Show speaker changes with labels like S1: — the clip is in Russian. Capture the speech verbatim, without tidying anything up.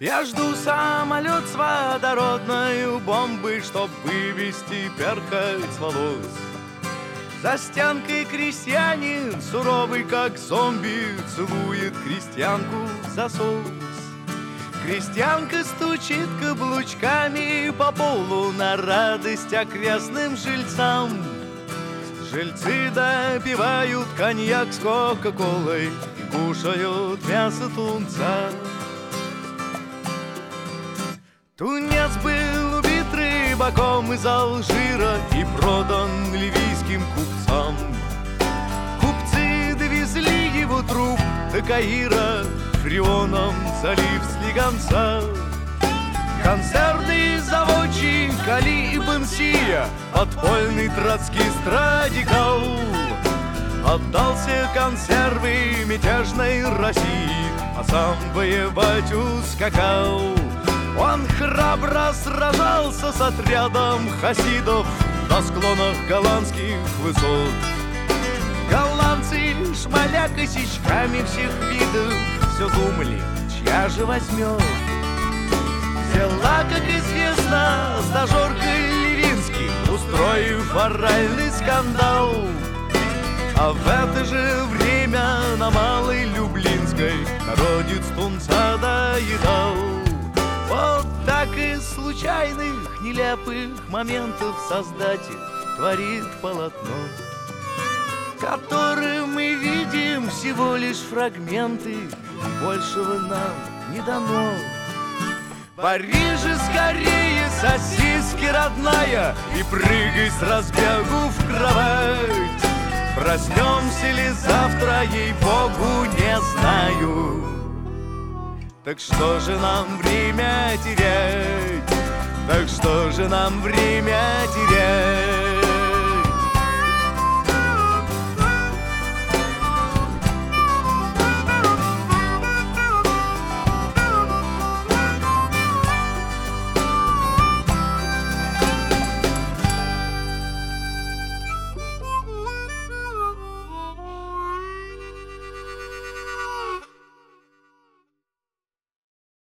S1: Я жду самолет с водородной бомбой, чтоб вывести перхоть с волос. За стенкой крестьянин, суровый как зомби, целует крестьянку в засос. Крестьянка стучит каблучками по полу на радость окрестным жильцам. Жильцы допивают коньяк с кока-колой и кушают мясо тунца. Тунец был убит рыбаком из Алжира и продан ливийским купцам. Купцы довезли его труп до Каира, фреоном залив слегонца. Консервный заводчик Али Ибн Сия, подпольный троцкист радикал, отдался консервы мятежной России, а сам воевать ускакал. Он храбро сражался с отрядом хасидов на склонах голландских высот. Голландцы, шмаля косячками всех видов, все думали, чья же возьмет. Взяла, как известно, стажерка Левинский, устроив оральный скандал. А в это же время на Малой Люблинской народец тунца доедал. Вот так из случайных, нелепых моментов Создатель творит полотно, которым мы видим всего лишь фрагменты, большего нам не дано. В Париже скорее сосиски, родная, и прыгай с разбегу в кровать. Проснемся ли завтра, ей-богу, не знаю. Так что же нам время терять? Так что же нам время терять?